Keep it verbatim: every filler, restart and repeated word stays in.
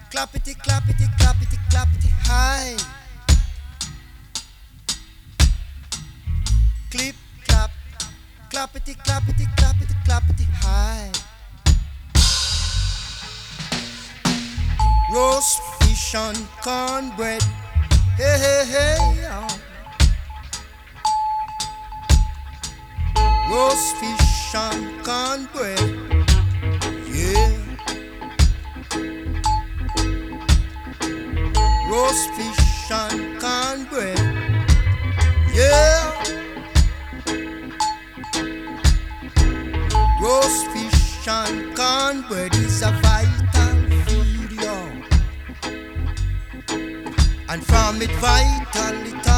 Clappity, clappity, clappity, clappity, high. Clip, clap, clappity, clappity, clappity, clappity, high. Roast fish and cornbread, hey, hey, hey, oh. Roast fish and cornbread, yeah. Roast fish and cornbread, yeah. Roast fish and cornbread is a vital food, yo. And from it vital, it